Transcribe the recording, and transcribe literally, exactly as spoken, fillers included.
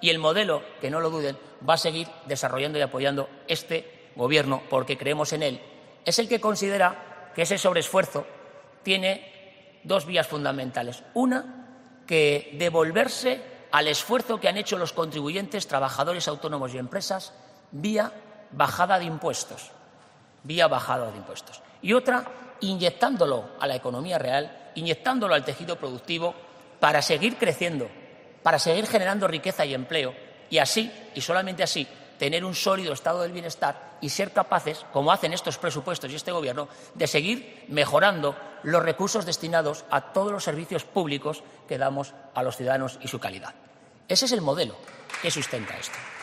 Y el modelo, que no lo duden, va a seguir desarrollando y apoyando este Gobierno, porque creemos en él. Es el que considera que ese sobreesfuerzo tiene dos vías fundamentales. Una, que devolverse al esfuerzo que han hecho los contribuyentes, trabajadores autónomos y empresas vía bajada de impuestos. Vía bajada de impuestos. Y otra, inyectándolo a la economía real, inyectándolo al tejido productivo para seguir creciendo, para seguir generando riqueza y empleo y así, y solamente así, tener un sólido estado del bienestar y ser capaces, como hacen estos presupuestos y este Gobierno, de seguir mejorando los recursos destinados a todos los servicios públicos que damos a los ciudadanos y su calidad. Ese es el modelo que sustenta esto.